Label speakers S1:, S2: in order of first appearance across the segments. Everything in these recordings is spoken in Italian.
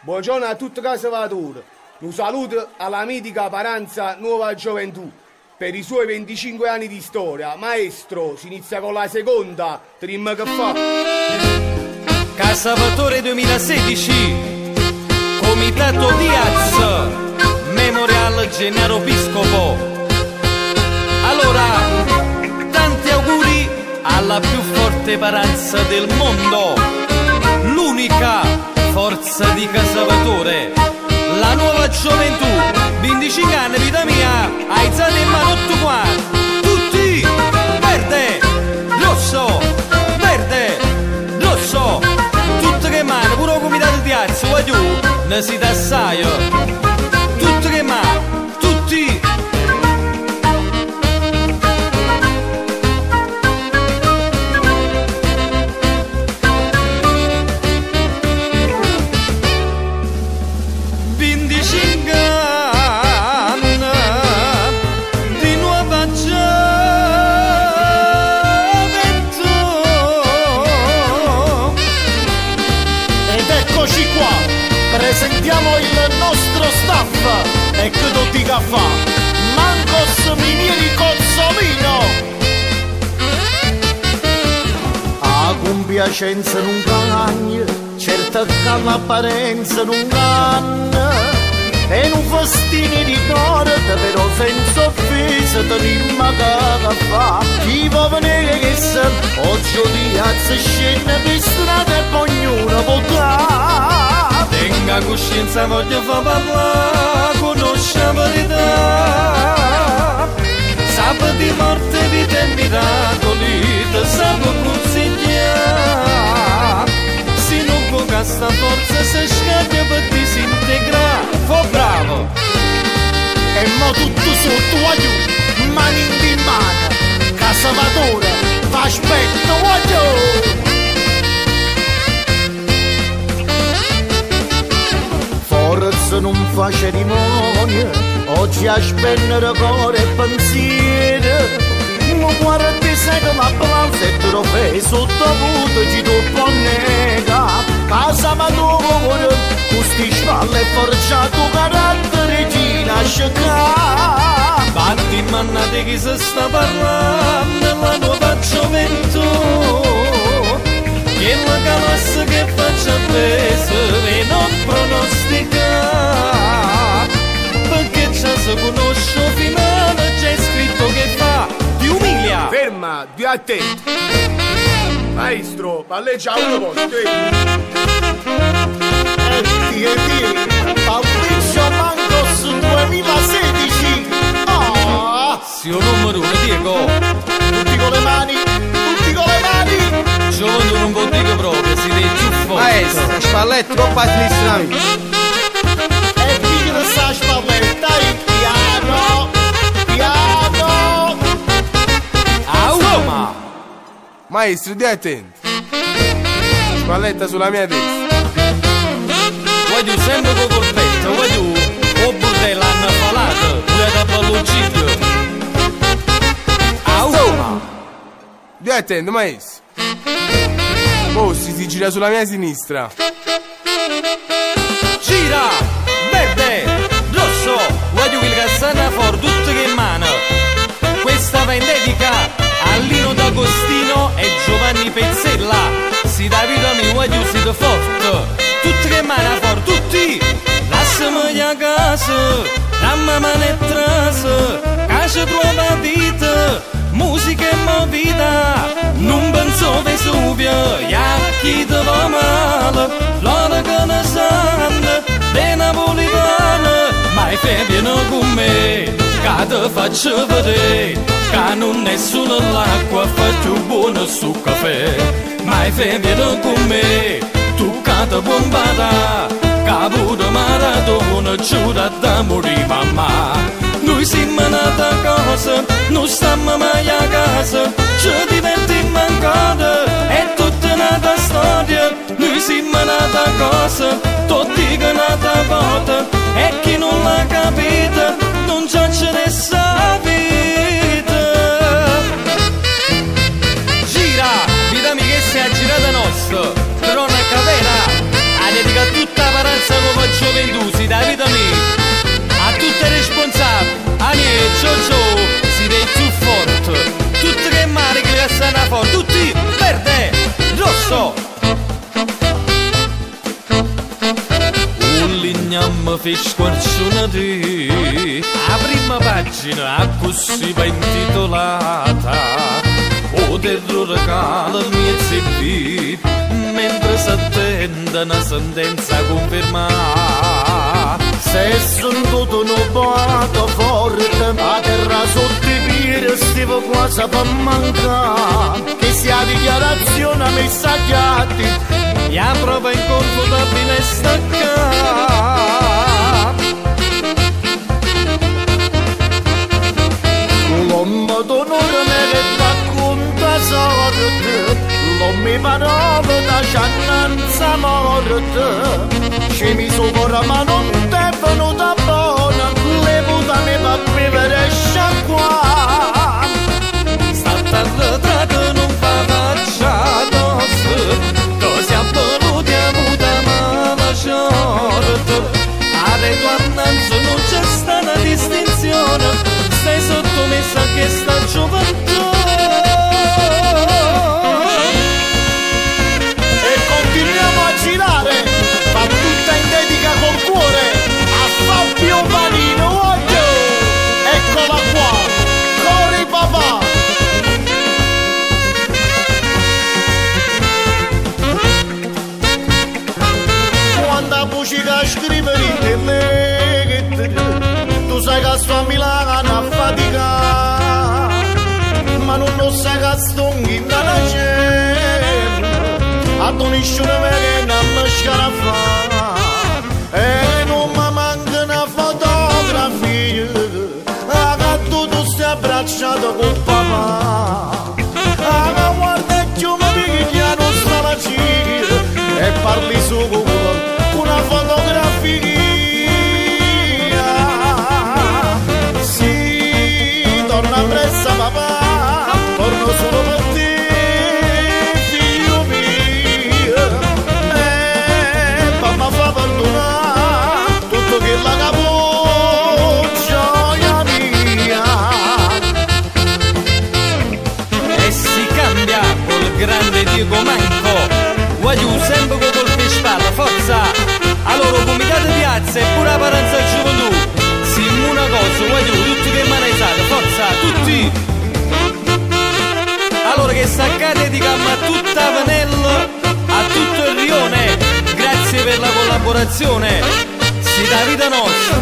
S1: Buongiorno a tutti i conservatori. Un saluto alla mitica Paranza Nuova Gioventù. Per i suoi 25 anni di storia, maestro, si inizia con la seconda trim che fa.
S2: Casavatore 2016, Comitato Diaz, Memorial Gennaro Piscopo. Allora, tanti auguri alla più forte Paranza del mondo, l'unica forza di Casavatore, la nuova gioventù, 25 anni vita mia, aizzate in mano tutto qua, tutti, verde, rosso, verde, rosso, tutte che mano, pure il comitato di Diaz, voglio, ne si tassaio, tutte che mano, tutti.
S3: Presentiamo il nostro staff e che tutti che fa Mancos Minieri Cozzolino. A compiacenza non cagna, certa che l'apparenza non canna, e non fastini di cuore, però senza offesa tenimmo che fa. Chi può venire che sa, oggi piazza scende per strada e ognuno può dare.
S2: Tenga coscienza, voglio far parlare, conosce la verità. Sape di morte, vita e miracoli, te sape consigliare. Se non può questa forza, si scaglia per disintegrare. Fo bravo!
S3: E mo tutto sotto, voglio, mani in mano, Casavatore, fa aspetto, voglio! Forza non fa cerimonia, oggi a spennere cuore e pensiero. Ma guarda sai che l'applauso e trofei sottovuto ci tu può negare. Casavatore, con sti spalle e forgiato carattere ci lascia cadere.
S2: Batti mannate chi si sta parlando della nuova gioventù, che la calassa che faccia peso e non pronostica, perché già si conosce finale, c'è scritto che fa, ti umilia.
S1: Ferma, di attenti. Maestro, palleggia uno posto.
S3: Fabrizio Mancos 2016.
S2: Zio numero uno, Diego.
S3: Tutti con le mani, tutti con le mani.
S2: Gioventù non può dire proprio, si deve più forte.
S4: Maestro, spalletto troppo a sinistra.
S3: E tira sta spalletta, piano, piano.
S2: Auma!
S4: Maestro, di attenti. Spalletta sulla mia destra.
S2: Voglio sempre con colpetto, voglio o bordella hanno falato, pure da balloncino. Auma!
S4: Di attenti, maestro. Oh, si gira sulla mia sinistra.
S2: Gira! Verde! Rosso! Voglio che il cassana for tutte che in mano. Questa va in dedica a Lino D'Agostino e Giovanni Pezzella. Si da vita mi voglio siete forte. Tutte che in mano for tutti. Lasciami a casa, dammi mano e trasa. Casa trova vita, musica e movida. Non penso Vesuvio, chi te va male, l'ora che ne sanno, le napolitane, ma vieni con me, che te faccio vedere, che non è solo l'acqua, fa più buono sul caffè, ma vieni con me, tu che te bombata, che pure maratona, giura da morire mamma. Noi siamo nata cosa, non stiamo mai a casa, ci divertiamo ancora, è tutta nata storia. Noi siamo nata cosa, tutti che nata volta, e chi non l'ha capita, non c'è nessuna vita. Gira, vita mia che si è girata nostra, cronaca vera, ha dedicato tutta la Paranza Nuova fi squarciunati. La prima pagina così va intitolata O terrore cala il mio CV, mentre si attende una sentenza confermata.
S3: Se sono tutto un boato forte, a terra sotto i piedi stivo quasi per mancare. Che sia dichiarazione messa agli atti,
S2: e a prova inconfutabile staccata.
S3: l'uomo d'onore me ne racconta sorte, non mi parole da ciannanza morte. Ci mi sopra ma non t'è venuta buona, le putane per bere e sciacquare.
S2: Stata arretrata non fa facciata, che siamo venuti a muta mala sorte. A reto annanzo non c'è sta una distinzione, stai sottomessa a questa gioventù.
S3: E continuiamo a girare, ma tutta in dedica col cuore a Fabio Vanino. Oddio, eccola qua, Cori papà. Quando a musica scrivere in lettere, tu sai che sto a Milano a faticare, ma non lo sai che sto in la gente, a doniscione che non mi scaraffa, e non mi manca una fotografia, che tu stai abbracciato con papà, che guarda che mi picchiano sta la ciglia, e parli su Google una fotografia. Torna presso papà, torno solo per te, figlio mio. Papà fa perdonare tutto che la capo, gioia mia.
S2: E si cambia col grande Diego Manco, voglio sempre con colpi spalla, forza! A loro comitate piazza e pure la paranza gioventù. Siamo una cosa, voglio tutti che manesate, forza, tutti! Allora che staccate di gamma a tutta Vanello, a tutto il rione, grazie per la collaborazione, si dà vita nostra!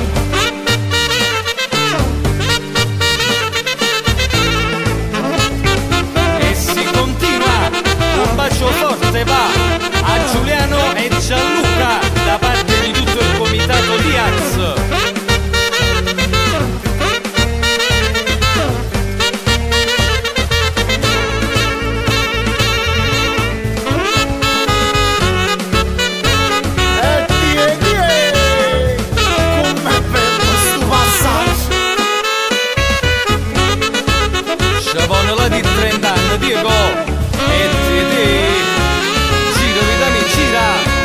S2: E si continua, un bacio forte va a Giuliano e Gianluca da parte di tutto il comitato Diaz. Sciavonola di 30 anni, Diego, e te, gira vita mi gira.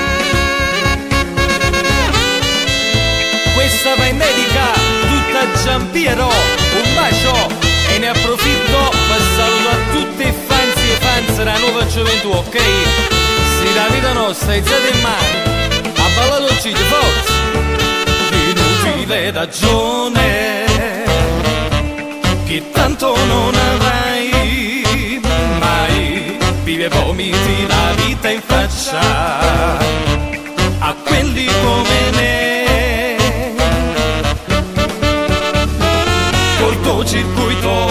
S2: Questa va in dedica tutta a Giampiero, un bacio, e ne approfitto per salutare tutti i fans e fans della nuova gioventù, ok? Si la vita nostra, alzate in mano, a ballare il ciglio, forza! Inutile ragione che tanto non avrai mai, vive vomiti la vita in faccia a quelli come me. Cortocircuito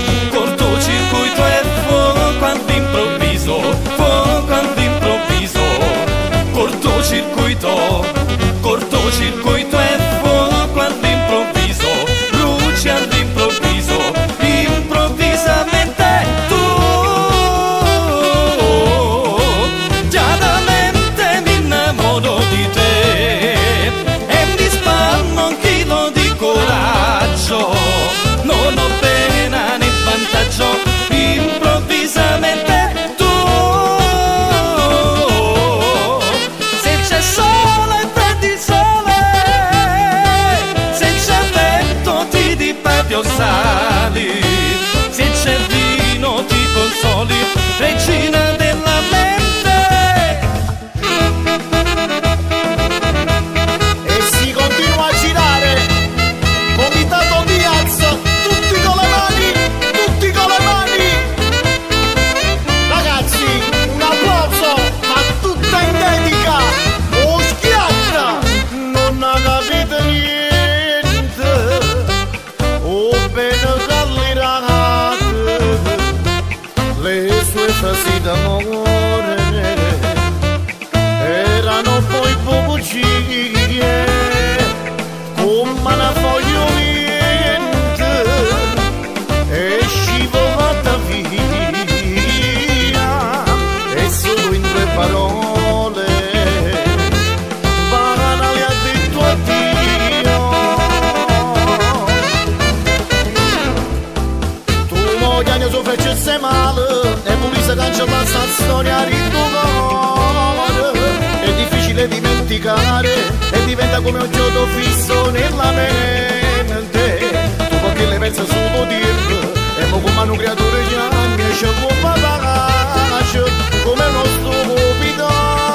S2: è fuoco all'improvviso, fuoco all'improvviso. Cortocircuito è fuoco all'improvviso, luce all'improvviso, improvvisamente tu chiaramente mi innamoro di te e mi spalmo un chilo di coraggio, non ho pena né vantaggio, improvvisamente tu, se c'è sole prendi il sole, se c'è vento ti di proprio sali, se c'è vino ti consoli, regina della mente.
S3: E si continua poi bugie, come una foglia niente, è scivolata via, e solo in due parole, banali ha detto addio. Tu moglie ne soffrecesse male, e volesse cancellare sta storia di tuo cuore. È difficile dimenticare e diventa come un gioco fisso nella mente. Tu perché le pensi solo dirlo e mo come un creatore che anche ci può parlare come uno stupido.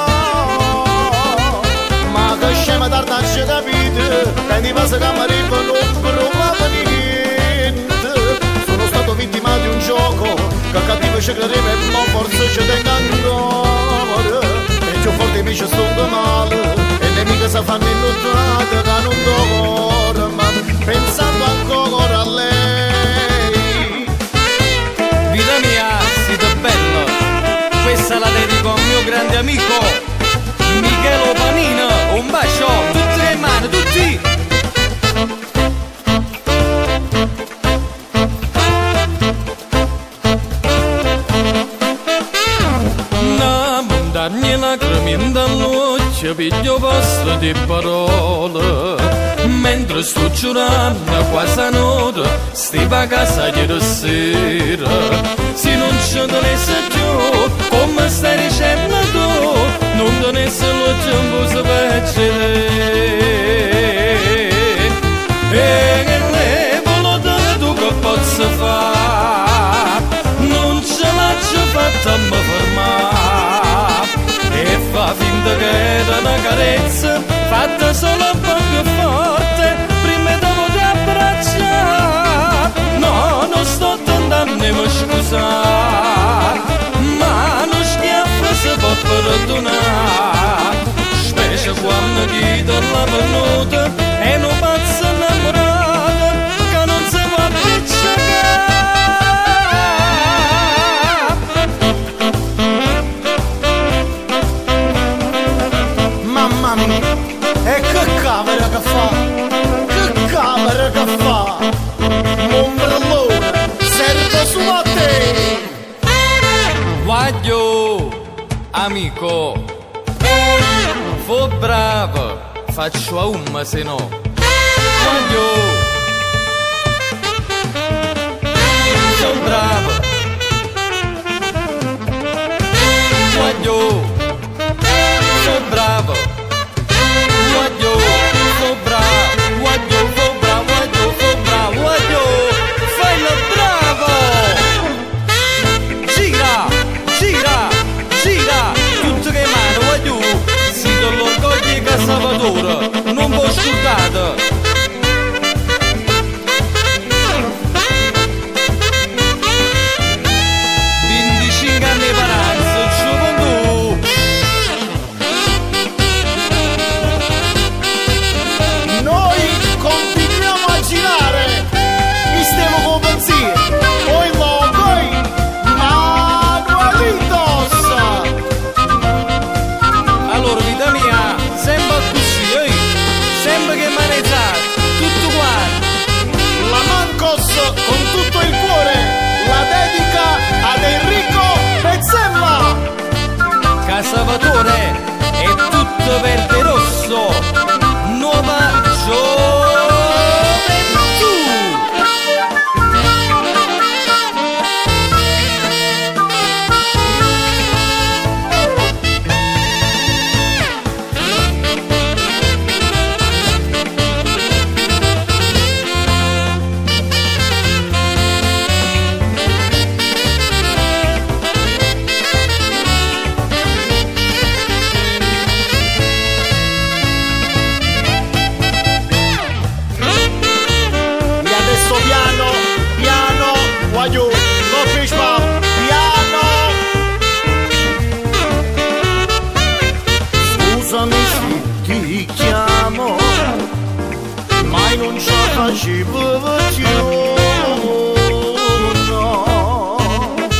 S3: Ma che scema tarda ci capite, prendi passa che mi arriva non provate niente. Sono stato vittima di un gioco che cattivo ci credeva e mo forse ci tengo ancora. E più forte mi ci sto male e le amiche si fanno innottate che non dormo pensando ancora a lei.
S2: Vita mia, siete bello, questa la dedico a un mio grande amico Michelo Panino. Un bacio, tutte le mani, tutti. Dammi lacrime dall'occhio, piglio posto di parole, mentre sto giurando quasi a notte, stiva a casa ieri sera. Se non ci tenesse più, come stai dicendo tu, non tenesse lo tempo se vedere. E che le volete tu che posso fare, non ce l'ho fatta a me fermare. E fa finta che era una carezza fatta solo un po' più forte prima di poter abbracciare. No, non sto tentando di mi scusare, ma uno schiaffo si può perdonare, specie quando chi te l'ha venuta è un pazzo innamorato che non si può appiccicare.
S3: Mamma mia, e che camera che fa? Che camera che fa? Ombrellone, serve su a te!
S2: Voglio, amico, fo bravo, faccio a umma se no. Voglio, fo bravo, voglio, fo bravo, voglio, fo bravo, voglio, fo bravo, voglio, fo bravo, voglio, fai lo bravo! Gira, gira, gira, tutte che mano, voglio, si do l'orgoglio che Salvatore, non può scordare. 25 anni paranzo, gioventù.
S3: Noi continuiamo a girare, mi stiamo con pensiero, poi poi Manuelitos.
S2: Allora, vita mia, sempre così, sempre che manezzare, tutto quanto.
S3: La Mancos con tutto il cuore la dedica ad Enrico Pezzella.
S2: Salvatore è tutto verde rosso, nuova gioventù.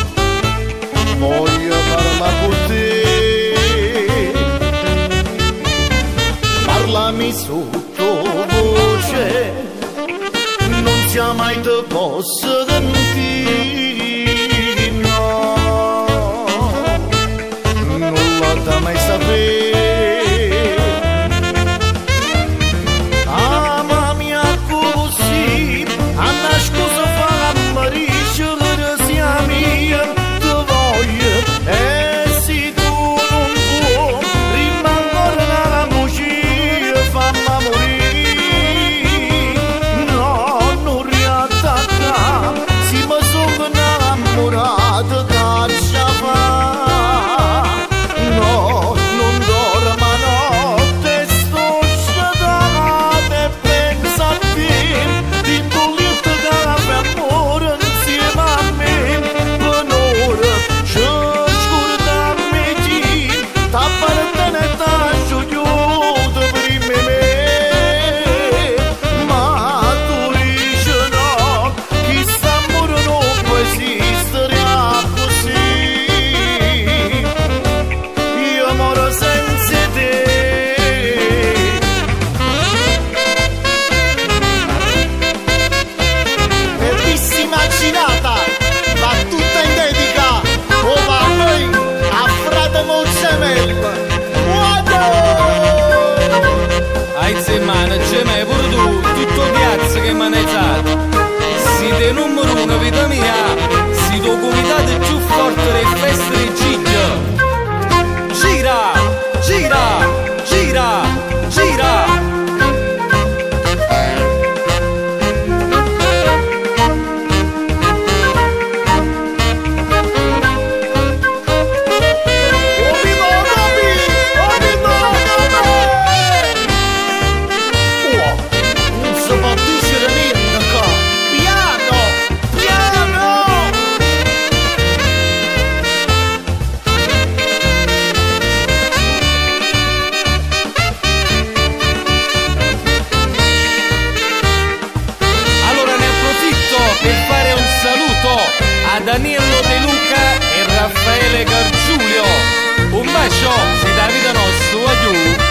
S3: Voglio parlare con te chiami sottovoce, non sia mai te posso sentire, no, non la da mai sapere. Ama mia così, a una scusa fa amarisce la sia mia, te voglio, e se tu non vuoi, rimango nella bugia, fammi morire, no, non riattacca, si mi sono innamorato da fa, no, non dormo notte, sto sciatata e penso a te, di volerti dare amore insieme a me, per ora ci scordiamo di, t'appartiene e t'asciugliuto prima me, ma tu dici no, chissà amore non può esistere così, io moro senza te. Bellissima girata, va tutta in dedica, oh va noi, a frate Mozzamello.
S2: Hai zemana, c'è mai pure tu, tutto piazza che maneggiato. Siete numero uno, vita mia, siete comitate più forte delle feste di Gigio. Gira, gira, gira, gira.
S3: Non si può dire niente qua, piano, piano.
S2: Allora ne approfitto per fare un saluto a Danilo De Luca e Raffaele Gargiulio. Un bacio, si da vita nostra, aiù.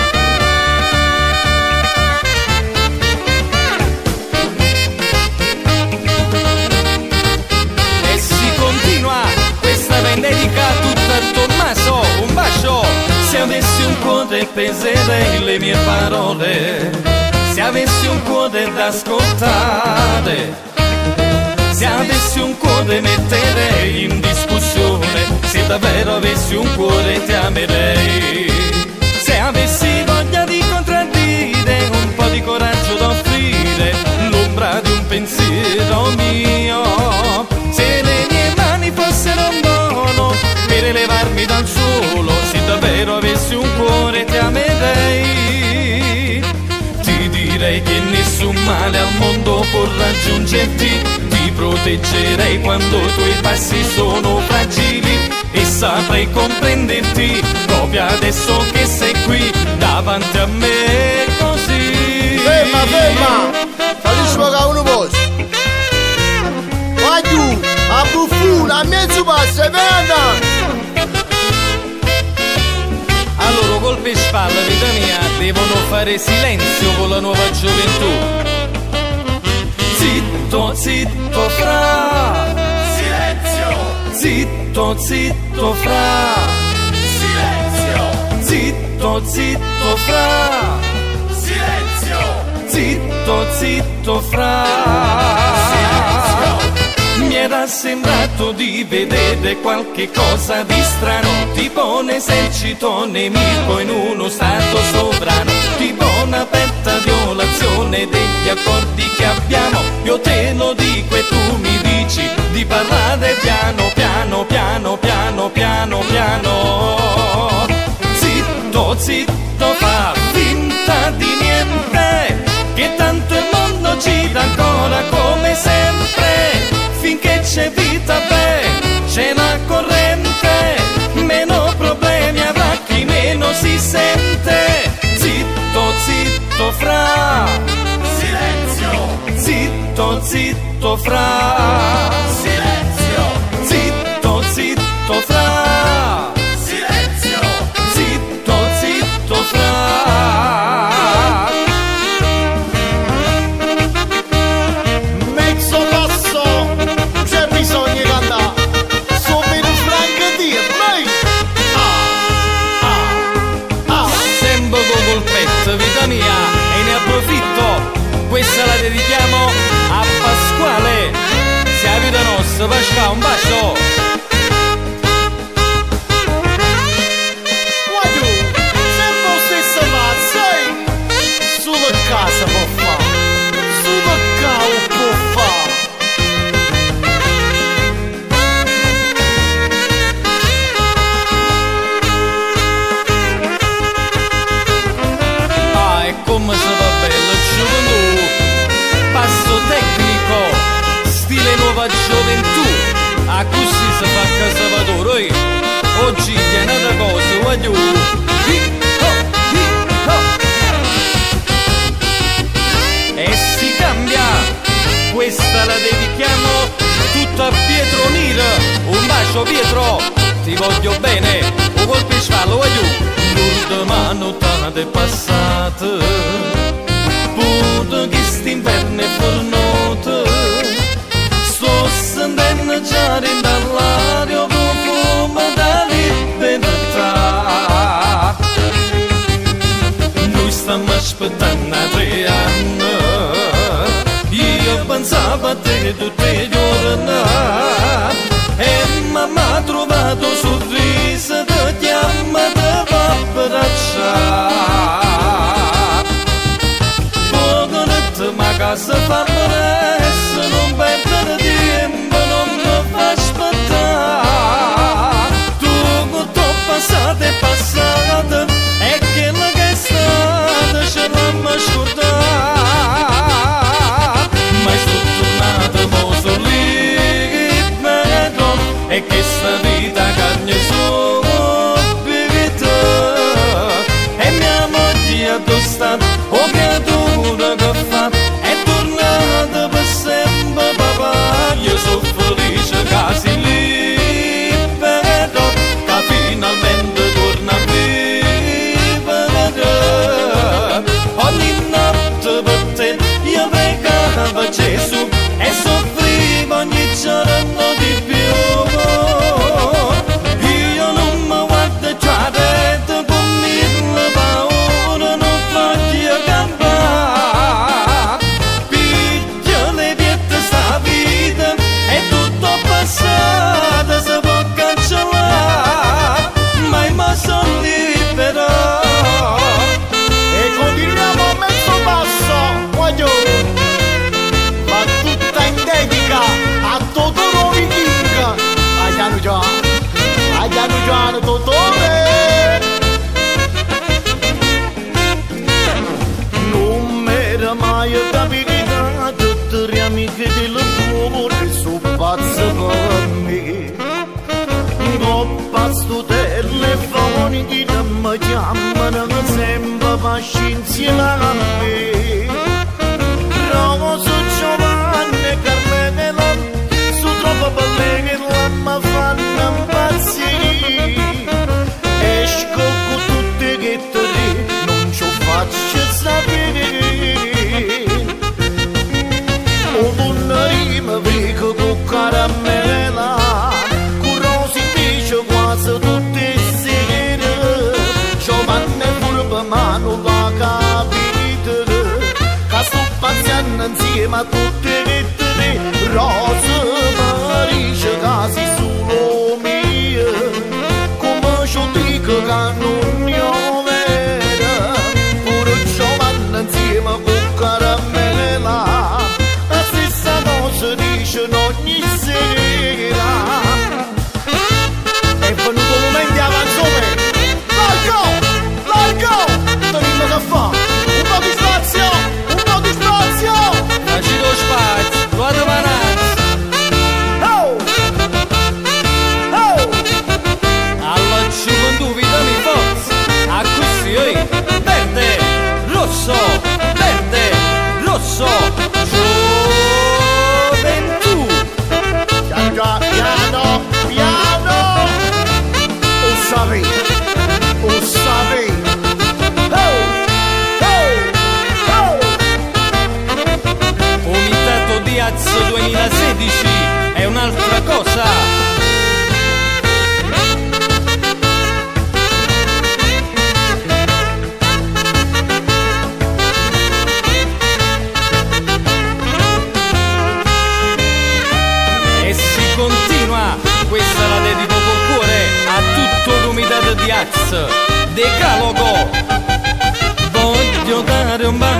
S2: E si continua, questa vendetta tutta a Tommaso. Un bacio, se avessi un cuore peserei le mie parole, se avessi un cuore da ascoltare, se avessi un cuore metterei in discussione, se davvero avessi un cuore ti amerei, se avessi voglia di contraddire, un po' di coraggio da offrire, l'ombra di un pensiero mio, se le mie mani fossero un dono per elevarmi dal suolo, se davvero avessi un cuore ti amerei, ti direi che nessun male al mondo può raggiungerti, ti proteggerei quando i tuoi passi sono fragili e saprei comprenderti proprio adesso che sei qui davanti a me così.
S3: Ferma, ferma! Facciamo che uno posto. Vai giù, a buffuna, a mezzo passo e venga!
S2: Allora colpe e spalle, vita mia, devono fare silenzio con la nuova gioventù. Zitto, zitto, fra. Silenzio. Zitto, zitto, fra. Silenzio. Zitto, zitto, fra. Silenzio. Zitto, zitto, fra. Silenzio. Mi era sembrato di vedere qualche cosa di strano, tipo un esercito nemico in uno stato sovrano, tipo un'aperta violazione degli accordi che abbiamo. Io te lo dico e tu mi dici di parlare piano, piano, piano, piano, piano, piano. Zitto, zitto, fa finta di niente, che tanto il mondo gira ancora come sempre. Finché c'è vita, beh, c'è la corrente, meno problemi avrà chi meno si sente. Zitto, zitto, fra. Silenzio. Zitto, zitto, fra. Silenzio. Zitto, zitto, fra. Silenzio. Zitto, zitto, fra. Maestro Pasqua, un bacio!
S3: Guarda, sempre lo stesso mazzo, sulla casa può fare, sulla casa può fare.
S2: Ah, e come se va bello gioventù, passo tecnico, stile nuova gioventù, a così si fa Casalvatore, oggi piena da cose, voglio e si cambia, questa la dedichiamo tutta a Pietro Nira, un bacio Pietro, ti voglio bene, un colpo in spalle, voglio l'ultima notte passata, pure che st'inverno è fornoto, sto sentendo già dall'aria profumo da libertà. Noi stiamo aspettando 3 anni, io pensavo a te tutti i giorni, e mamma ha trovato un sorriso da chiama da abbracciare. Poco notte ma casa fa presto, non perdere tempo, non mi fa aspettare. Tu con t'ho passato e passato, e quello che è stato ce l'ho scordato. Ma sono tornato, mo sono libero, e che sta vita carne subito. E mia moglie addossata, oh creatura che fa, è tornata per sempre papà. Io sono felice che si libero, che finalmente torna a vivere. Ogni notte per te io pregavo Gesù e soffrivo ogni giorno di più. Io non mi guardo già detto con mille paure, non voglio campare. Piglio le pietre sta vita e tutto passato si può cancellare, ma io sono libero.
S3: E continuiamo a mezzo passo, voglio, ma tutta in dedica a Totoro Vichinga, a Gianni Giano Totore. Non m'era mai capitato, tutte le amiche dell'amore sono pazze per me. Coppa sto telefono che mi chiamano sempre pazienza a me. Roso Giovanni e Carmela sono troppo belle che la mi fanno impazzire. Esco con tutte che te non ci faccio sapere. O non rima vedo con caramella, con rosi invece quasi tutte sere. Giovanni e furba ma non la capite, che sto paziendo insieme a tutte le tre. Rosa Maria casi solo mia, come ci dico che non ne ho vera. Pure Giovanni insieme con caramella, la stessa cosa dicono ogni sera. È venuto il momento di avanzare. Largo! Largo! Torino che fa? Un po' di spazio! Un po' di spazio!
S2: Facci lo spazio, guarda manazzi.
S3: Oh! Oh!
S2: Alla gioventù vita mi fa.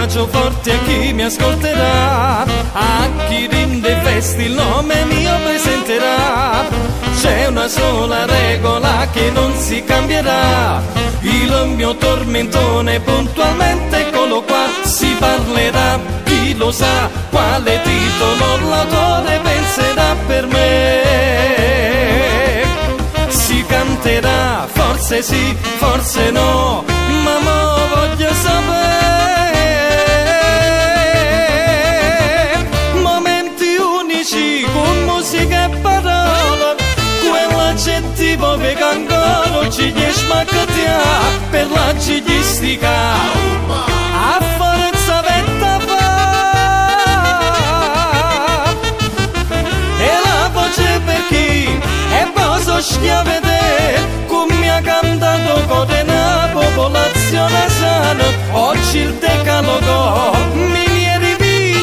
S2: bacio forte a chi mi ascolterà, a chi rinde festi il nome mio presenterà. C'è una sola regola che non si cambierà, il mio tormentone puntualmente eccolo qua. Si parlerà, chi lo sa, quale titolo l'autore penserà per me. Si canterà, forse sì, forse no, ma mo voglio sapere. Momenti unici con musica e parole, quell'aggettivo che ancora ci riesce a cattiare per la gigistica. A forza vetta fa e la voce per chi è poso schiave te, come mi ha cantato con una popolazione sana. Oggi il decalogo mi viene di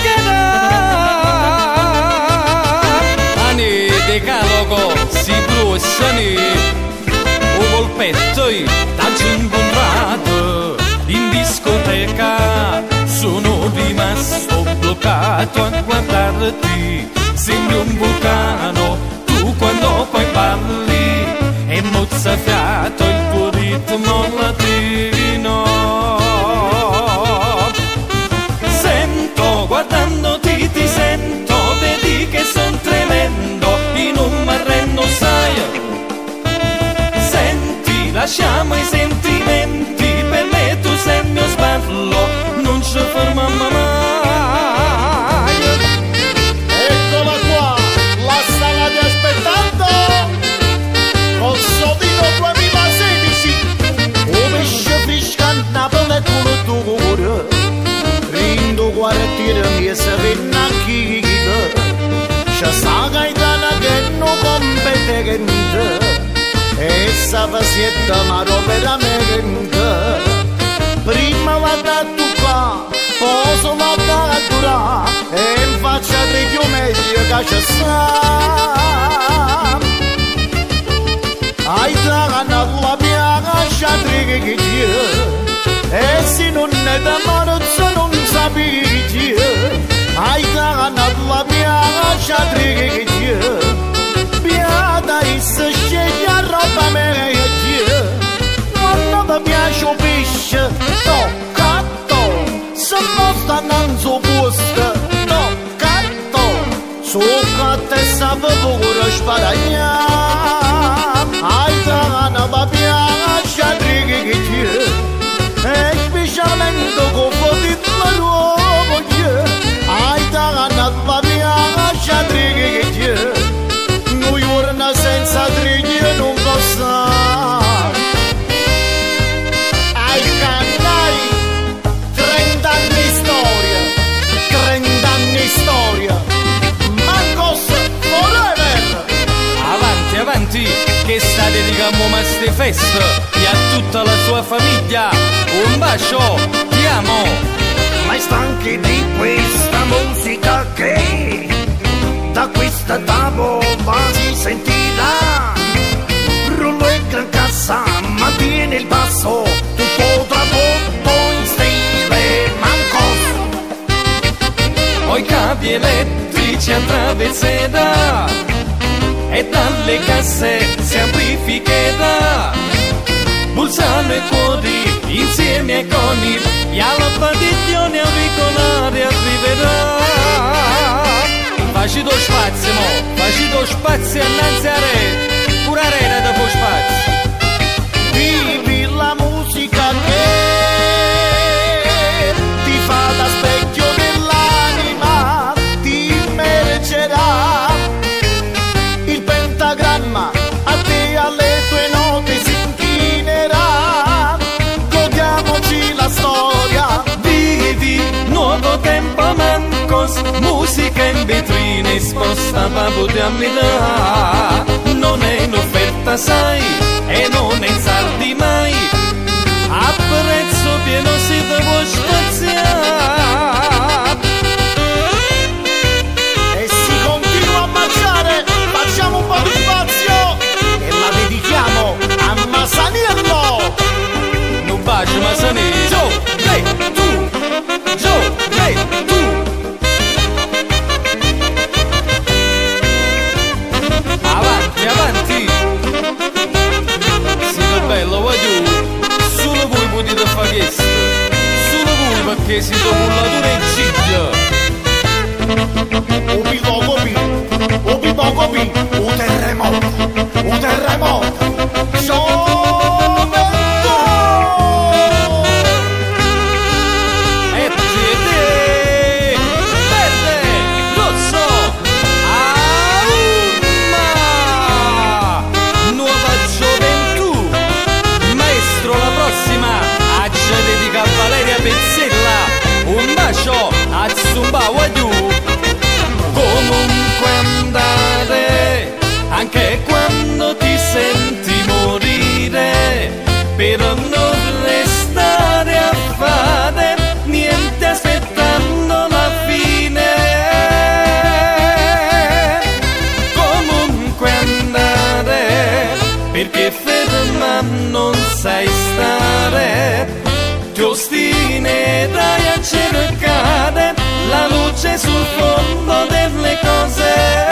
S2: dedicherà. Ani decalogo si bruciano o polpetto t'aggiungo incontrato in discoteca. Sono rimasto bloccato a guardarti, sembri un vulcano tu quando poi parli, e mozzafiato il tuo ritmo latino. Sento, guardandoti ti sento, vedi che son tremendo, in un marreno sai. Senti, lasciamo i sentimenti, per me tu sei il mio sballo, non ci fermiamo mai.
S3: Eccola qua, la stavate aspettando? Rossodino 2016, come sciafisca in Napoli e cultura, rindo quartiere mia se venna chida, c'è sta gaetana che non competente, e sa fazietta ma veramente. Prima vado a toccare, poi vado a curare, e in faccia di più meglio che ci sta. Hai tragano la mia caccia che Dio, e se non è da marzo non sapete. Hai tragano la mia caccia che Dio, piata e se sceglie a roba meglio. Non mi piace un pesce, tocca, se non sta non so posto, tocca, so che te sape pure sparagna. Hai tragano la mia caccia che Dio, e specialmente con potete la nuova. Hai tragano la mia caccia che Dio, noi ora senza triglie non posso. Ai canai, 30 anni storia, 30 anni storia, Mancos forever.
S2: Avanti, avanti, che sta dedicando a ste feste e a tutta la sua famiglia. Un bacio, ti amo.
S3: Ma stanchi di questa musica che da questa tavola si sentirà. Rullo e gran cassa, ma tiene il basso, tutto tradotto in stile Mancos.
S2: Ho i cavi elettrici attraverserà e dalle casse si amplificherà. Bolzano e cuori insieme ai coni e alla padiglione auricolare arriverà. Facci do spazio, mo, facci do spazio innanzi a rete, pure a rete dopo spazio.
S3: Vivi la musica che ti fa da specchio dell'anima, ti mergerà il pentagramma, a te alle tue note si inchinerà. Godiamoci la storia,
S2: Vivi nuovo tempo a Mancos, musica in vetrine sposta ma potermi dà. Non è in offerta sai, e non è in saldi mai, a prezzo pieno si può spaziare.
S3: e si continua a marciare. Facciamo un po' di spazio e la dedichiamo a Masaniello.
S2: Non bacio ma sono tu che si topullatura e ciglia.
S3: Obi, un terremoto, gioventù!
S2: E verde, rosso, alma, nuova gioventù. Maestro, la prossima aggia dedica a Valeria Pezzella, un bacio a Zumba Wadu. Comunque andare, anche quando ti senti morire, per non restare a fare niente aspettando la fine. Comunque andare, perché ferma non sai stare, ti ostinerai a cercare la luce sul fondo delle cose.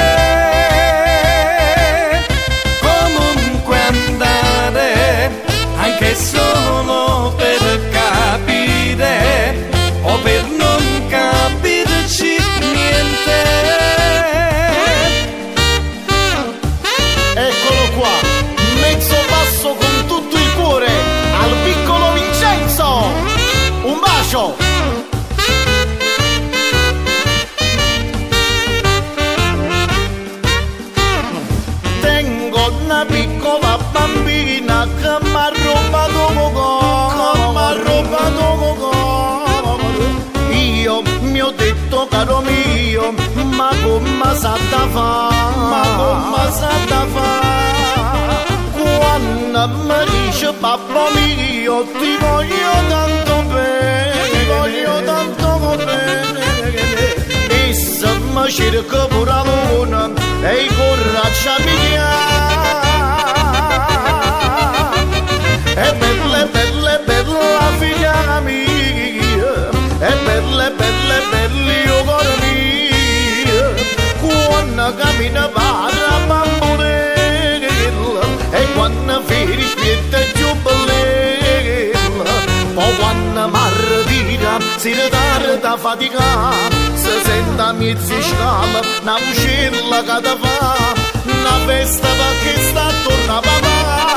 S2: Comunque andare, anche solo per capire o per non capirci niente.
S3: Eccolo qua, mezzo passo con tutto il cuore al piccolo Vincenzo. Un bacio. Tengo una piccola bambina che m'ha rubato cuore. Io mi ho detto, caro mio, ma come sa da fa? Quando mi dice papà mio, ti voglio tanto bene, e se mi cerca pure la luna e i corraccia mia. È bella la figlia mia, è bella io cuore mio, quando cammina para bambolella e quando vedi spietta giù bella, poi quando m'arritira si ritarda fatica, si sente a mezzi scala una uscilla che da fa, una festa perché sta attorno a papà.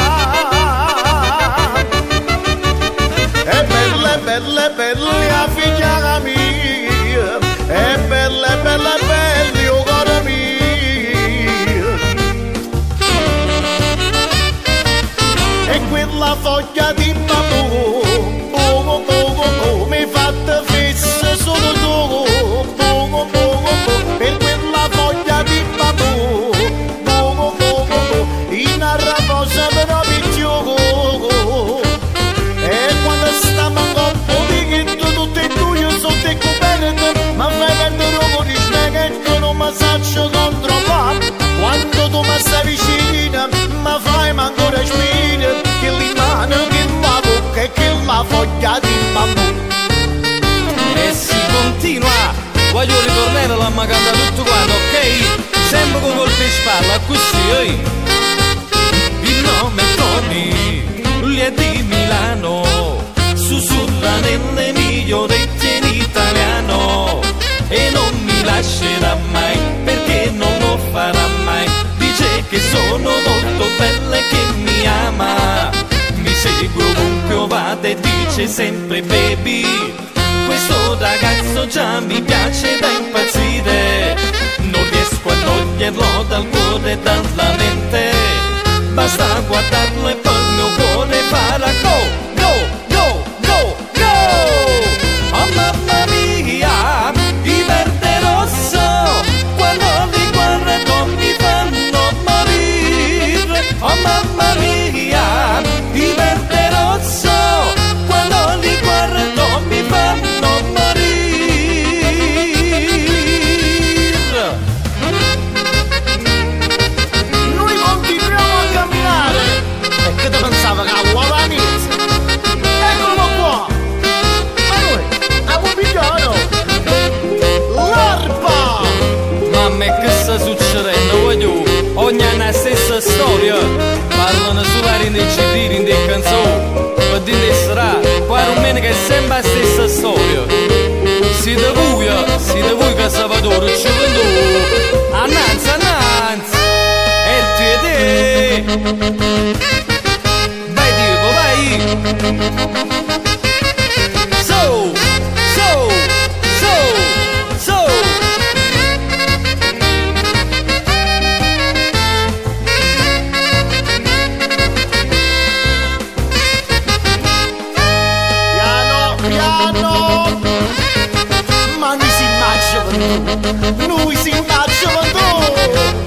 S3: È bella la figlia mia, è bella io cuore mio. E quella foglia di babù, mi fatta fissa solo tu, per quella foglia di babù, in arrabosa però picchio. E quando stiamo in coppo di chitto tutti e due io sono te coperte, ma fai perdere un po' di spaghetto, non mi saccio controllare. Quando tu mi stai vicina, mi fai ancora spina, che l'imane, che la bocca e che la foglia di bambù.
S2: E si continua, voglio ritornare alla macanda tutto quanto, ok? Sempre con colpi in spalla, così, il nome è Tony, lui è di Milano, sussurra nelle mie orecchie in italiano e non mi lascerà mai, perché non lo farà mai. Dice che sono molto bella e che mi ama, mi segue ovunque vado e dice sempre baby, questo ragazzo già mi piace da impazzire, non riesco a toglierlo dal cuore e dalla mente, basta guardarlo e poi il mio cuore farà go, go, go, go, go. Oh mamma mia, i verde e rosso, quando li guardo mi fanno morire. Oh mamma mia, i verde e rosso, quando li guardo mi fanno morire.
S3: Noi continuiamo a camminare, e che te pensava che la vanizia? Eccolo qua, ma noi abbiamo pigliato l'arpa.
S2: Mamma, che sta succedendo? Voglio, ogni anno la stessa storia, parlano solo dei CD, dei canzoni, ma di sarà, qua non è sempre la stessa storia.
S3: no. Ma noi si immagina, noi si immagina tu.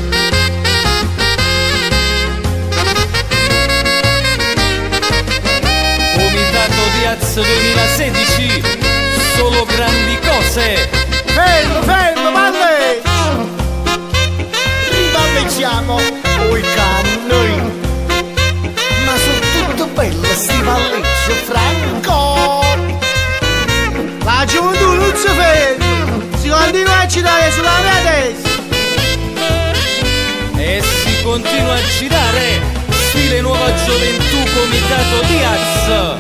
S2: Comitato di Az 2016, solo grandi cose.
S3: Fermo, fermo, valle! Riballeggiamo, oi noi. Ma sono tutto bello sti palleggi, Franco!
S1: La gioventù non si ferma, si continua a girare sulla mia testa.
S2: E si continua a girare, stile nuova gioventù, comitato di Az.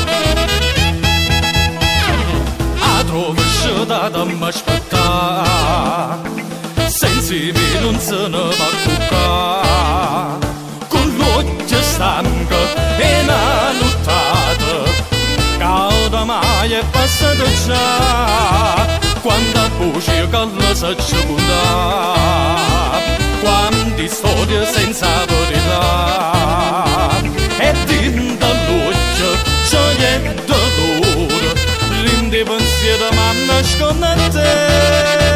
S2: A rovesciata da m'aspettà, sensibile non se ne va cuccà, con l'occhio stanco e una nottata, calda mai è passata già, quanta voce che la sa circondà, quante storie senza verità, e tinta l'occhio c'è dolore, rende pensiero ma nasconde a te.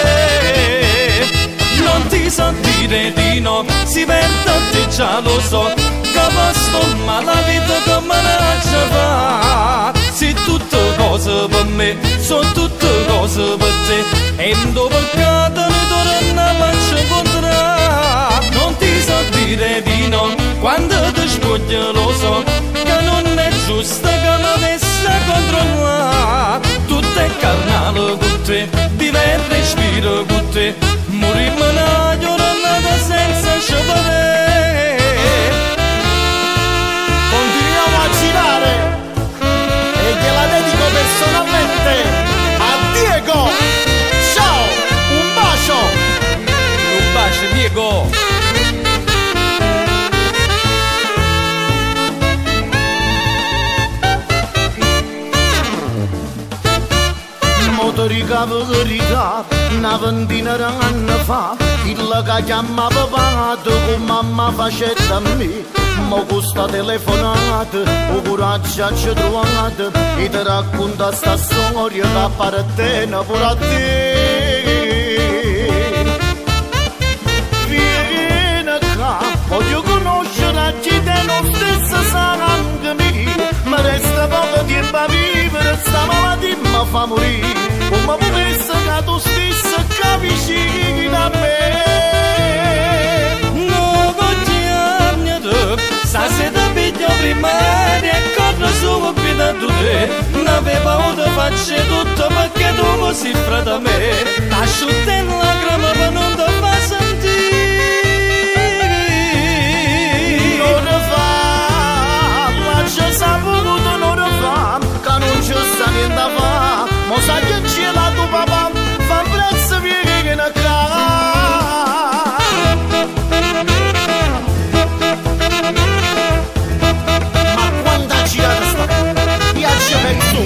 S2: Non ti so dire di no, si perde te già lo so, che posto ma la vita come la fa. Se tutte cose per me, sono tutte cose per te, e dopo peccato ne torna a incontrare. Non ti so dire di no, quando ti spoglio lo so, che non è giusto che non dessa controllare. Tutto è carnale con te, vive e respiro con te, morimmo una giornata senza sciopare.
S3: Continuiamo a girare e gliela dedico personalmente a Diego. Ciao, un bacio.
S2: Un bacio Diego.
S3: Motorica verità, una ventina d'anni fa, il che chiamava papato con mamma facetta a me. Ma questa telefonata, o coraggio ci trovate, e ti racconta sta storia che appartiene pure a te. Vieni qua, voglio conoscere a chi te non stessa sarà anche me. Ma resta poco tempo a vivere, sta malattia mi fa morire. Come potesse che tu stessa capisci a me.
S2: Non voglio tu, stasera piglio primaria e corro subito a te. Non avevo paura, faccio tutto perché tu così frate me. T'asciutta in lacrime per non ti fa sentire.
S3: Non ne fa, ma c'è saputo non ne fa, che non c'è sta niente a fa. Ma sai che c'è la tua papà, fa prezzo vieni a casa. Ma quando ha girato sta, piace penso.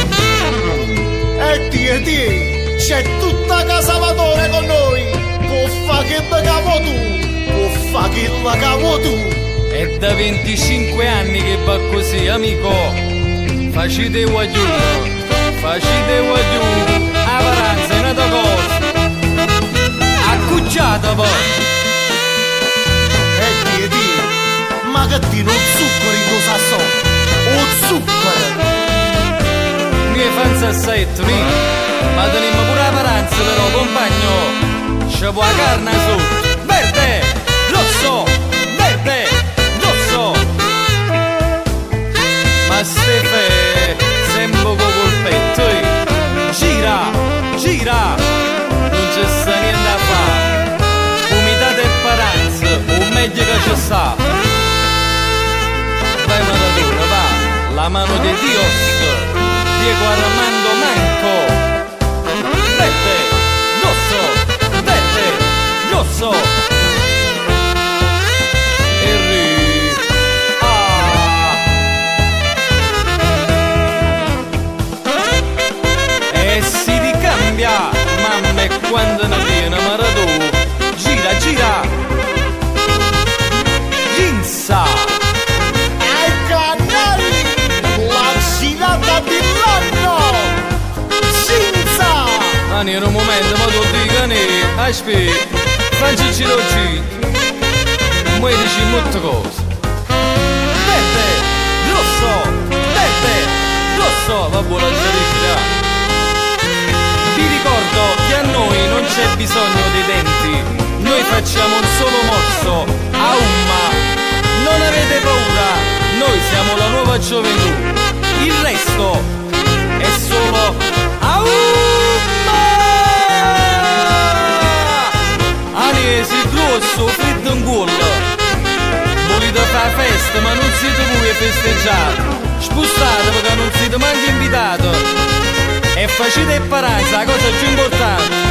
S3: E ti, c'è tutta casa Salvatore con noi. Può fa che da cavo tu, può fa che la cavo tu.
S2: È da 25 anni che va così, amico. Facite guagliù, facite guagliù. A Paranza è una cosa. Accucciata poi.
S3: E ti, ma che ti non zucchero in cosa so? O zucchero?
S2: Noi fanno assaetto, ma teniamo pure la Paranza però, compagno. C'è poi la carne sotto. Verde, rosso, verde, rosso. Ma Stefe, sembra con colpetto. Gira, gira, non c'è sta niente a fare. Umidità e Paranza, o meglio che ci sta. Vai Maradona, va, la mano di Dios. Diego Armando Manco. Verde, rosso, verde, rosso. E si ricambia, mamma, e quando ne viene Maradona. Gira, gira. Ginza.
S3: Ai canali, la girata dell'anno.
S2: Ani, in un momento, ma tu dica ne, aspetta, facci giro giro. Mo' dici molte cose. Bebe, rosso, va buona felicità. Vi ricordo che a noi non c'è bisogno dei denti, noi facciamo un solo morso, aumma. Non avete paura, noi siamo la nuova gioventù, il resto è solo aumma. Anesi grosso, freddo in culo. Volete fare festa ma non siete voi a festeggiare. Spostate perché non siete manco invitato. E facete paranza, la cosa più importante.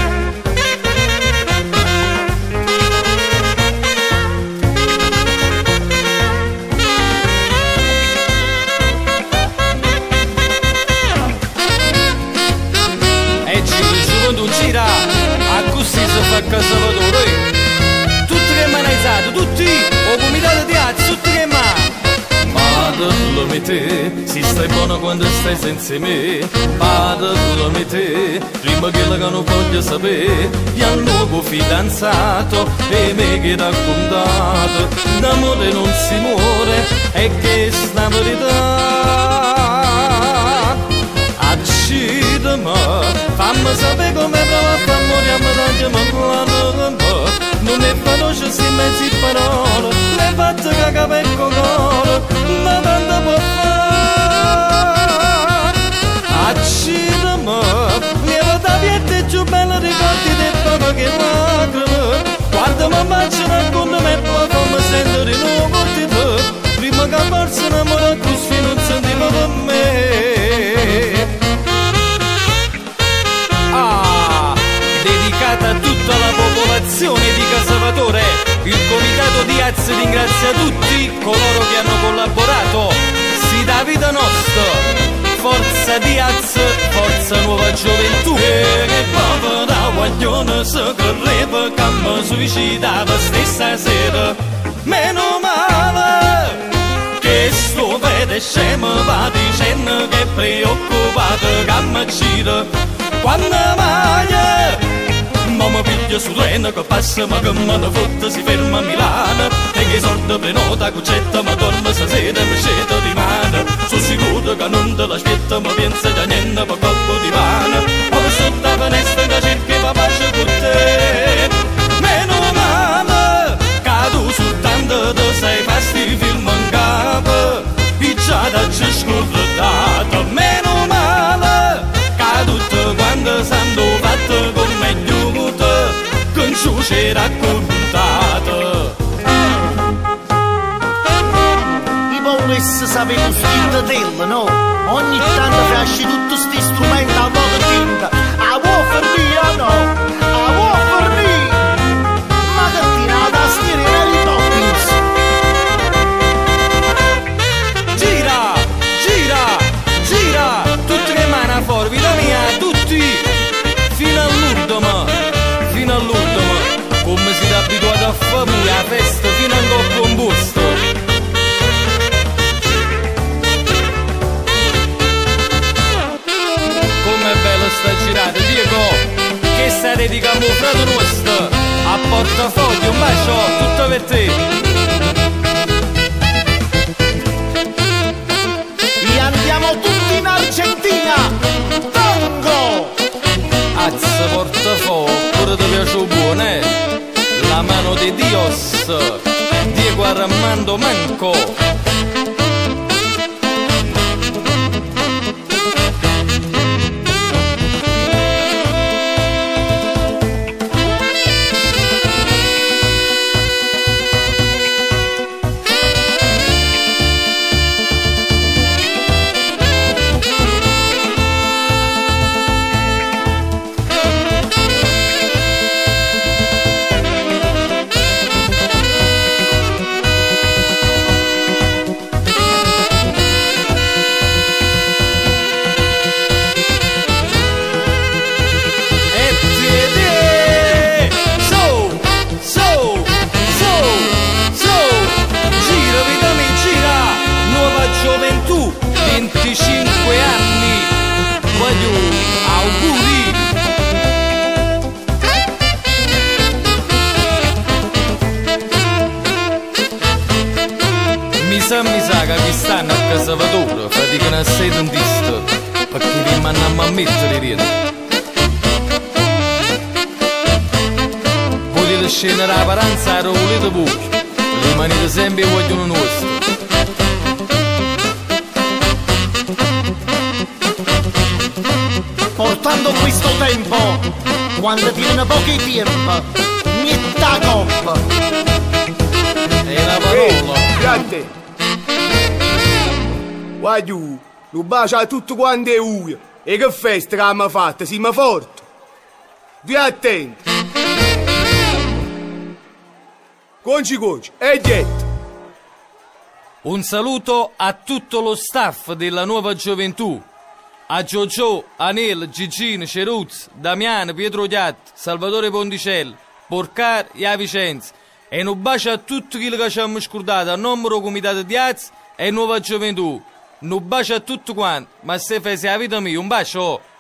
S2: Quando gira a così si fa Salvatore. Tutti che manaizzate, tutti o comitato di azzi, tutti che Padre te, si stai buono quando stai senza me. Padre te, prima che la non voglio sapere. Il nuovo fidanzato e me che raccontato. D'amore non si muore, è che sta verità. Accidema, fammi sapere come prova a far morire, non è veloce si mezzi parole, le fatte che capecco coro, ma tanto può fare. Accidema, lieva da piette più bella ricordi del papà che lacrime. Guarda mi faccio racconto me poi come sento di nuovo di te. Prima che forse innamora così non sentiva per me. Dedicata a tutta la popolazione di Casalvatore, il comitato di AZ ringrazia tutti coloro che hanno collaborato. Si dà vita nostra, forza di AZ, forza nuova gioventù. E che povera guaglione se correva che mi suicidava stessa sera. Meno male che sto vede scemo va dicendo che è preoccupato che mi gira. Quando mai ma mi piglia sul treno che passa ma che me ne fotte si ferma a Milano. E che sorda prenota cuccetta ma dorme stasera mi scendo di mano. Sono sicuro che non te l'aspetta ma pensa da niente per coppo di mano. Ho sotto la finestra che cerchi ma pace con te. Meno male che tu soltanto te sei fasti film in capo. Picciata ci scordato. Meno male che tutto quando sanno fatto con meglio che non ci hai raccontato.
S3: I volessi sapere lo scritto del, no? Ogni tanto flasci tutti sti strumenti a modo tinta. A vuoi fermare no? A vuoi fermare? Ma che tira la tastiera e i toppings?
S2: Gira, gira, gira, tutte le mani fuori, vita mia, tutti, fino all'ultimo, come siete abituati a fare pure la festa fino a un coppo in busto. Com'è bello sta girata, Diego, che sta dedica a mio fratello nostro, a portafoglio, un bacio, tutto per te.
S3: E andiamo tutti in Argentina, tango!
S2: Azza portafoglio, pure ti piace buono, la mano di Dios, Diego Armando Manco. Auguri se mi sa che quest'anno a Casavatore faticano a sei dentista perché vi mandano a mettere rientro. Potete scendere la paranza e volete voi, rimanete sempre vogliono nostro.
S3: Portando questo tempo, quando tiene pochi tempo, mietta coppa.
S2: E la parola.
S1: Grazie. Guagliù, lo bacio a tutti quanti è uio. E che festa che abbiamo fatto, siamo forti. Stia attenti. Conci, e getto.
S2: Un saluto a tutto lo staff della Nuova Gioventù. A Giorgio, Anel, Gigino, Ceruz, Damiano, Pietro Chiatti, Salvatore Ponticelli, Porcar e a Vicenza. E un bacio a tutti quelli che ci hanno scordato a nome del Comitato di Az e Nuova Gioventù. Un bacio a tutti quanti, ma se fai la vita mia, un bacio!